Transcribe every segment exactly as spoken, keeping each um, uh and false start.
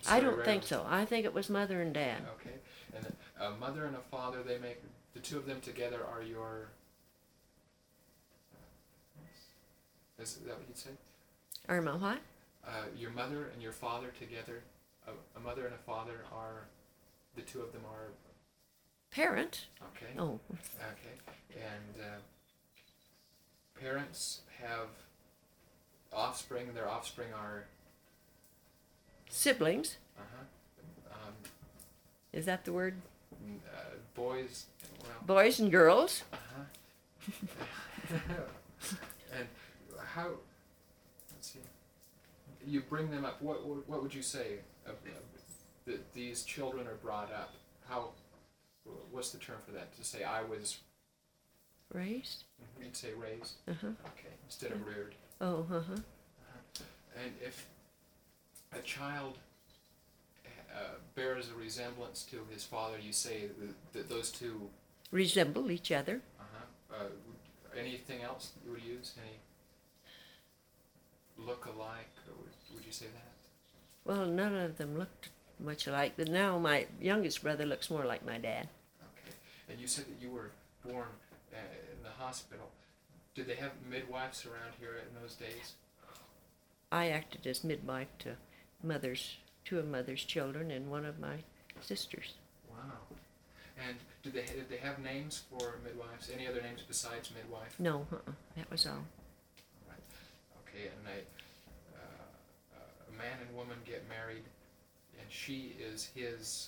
I don't think so. I think it was mother and dad. Okay. And a mother and a father, they make, the two of them together are your, is that what you'd say? Are my what? Uh, your mother and your father together, a, a mother and a father are, the two of them are... Parent. Okay. Oh. Okay. And uh, parents have offspring, their offspring are... Siblings. Uh-huh. Um, Is that the word? uh, boys, well... Boys and girls. Uh-huh. And how... Let's see. You bring them up. What what, what would you say uh, uh, that these children are brought up? How... What's the term for that? To say I was... Raised? You'd say raised? Uh-huh. Okay, instead of reared. Oh, uh-huh. Uh-huh. And if a child uh, bears a resemblance to his father, you say that, that those two... Resemble each other. Uh-huh. Uh, anything else you would use? Any look alike? Or would, would you say that? Well, none of them looked much alike, but now my youngest brother looks more like my dad. Okay. And you said that you were born uh, in the hospital. Did they have midwives around here in those days? I acted as midwife to mother's, two of mother's children and one of my sisters. Wow. And did they did they have names for midwives? Any other names besides midwife? No, uh-uh. That was all. Right. Okay. And they, uh, a man and woman get married, and she is his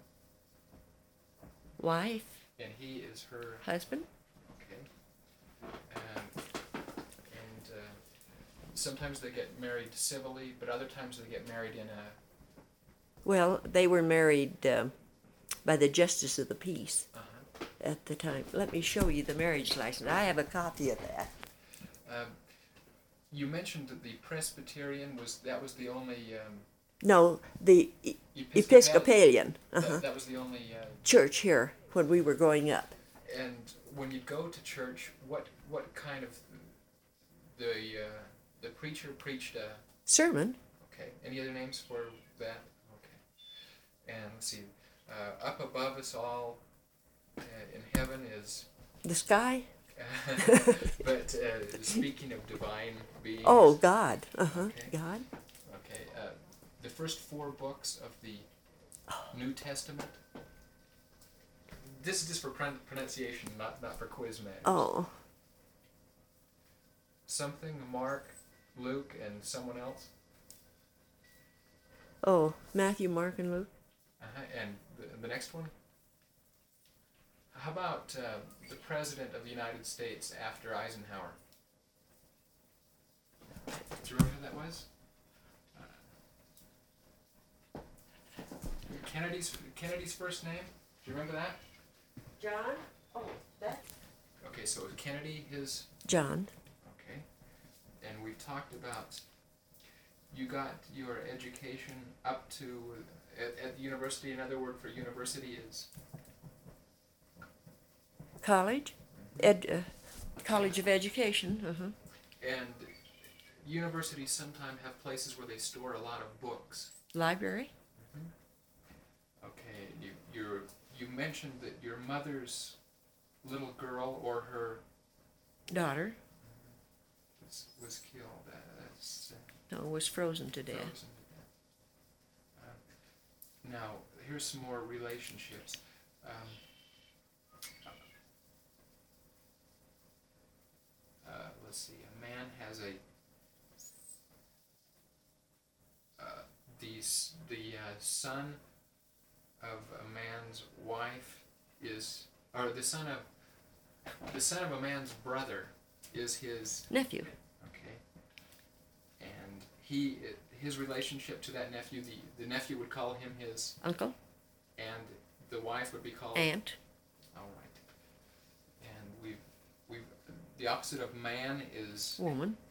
Wife. And he is her husband. Okay. And and uh, sometimes they get married civilly, but other times they get married in a... Well, they were married uh, by the Justice of the Peace Uh-huh. at the time. Let me show you the marriage license. I have a copy of that. Um, you mentioned that the Presbyterian was, that was the only... Um, No, the e- Episcopal- Episcopalian uh-huh. that, that was the only... Uh, church here when we were growing up. and when you go to church, what what kind of... The, uh, the preacher preached a... Sermon. Okay. Any other names for that? Okay. And let's see. Uh, up above us all uh, in heaven is... The sky? But uh, speaking of divine beings... Oh, God. Uh-huh. Okay. God. Okay. Uh, the first four books of the New Testament... This is just for pron- pronunciation, not, not for quiz matters. Oh. Something, Mark, Luke, and someone else? Oh, Matthew, Mark, and Luke. Uh-huh. And the, the next one? How about uh, the President of the United States after Eisenhower? Do you remember who that was? Uh, Kennedy's Kennedy's first name? Do you remember that? John? Oh, that? Okay, so Kennedy, his... John. Okay. And we talked about... You got your education up to... At, at the university, another word for university is... College? Ed, uh, College of Education. Uh-huh. And universities sometimes have places where they store a lot of books. Library? Mm-hmm. Okay, you you're, you mentioned that your mother's little girl or her Daughter. was, was killed. Uh, that's uh, No, was frozen to death. frozen to death. Uh, now, here's some more relationships. Um, uh, let's see. A man has a uh, the s- the uh, son of a man's wife is, or the son of the son of a man's brother is his Nephew. okay, and he his relationship to that nephew, the the nephew would call him his, Uncle. and the wife would be called Aunt. All right, and we've we've the opposite of man is Woman.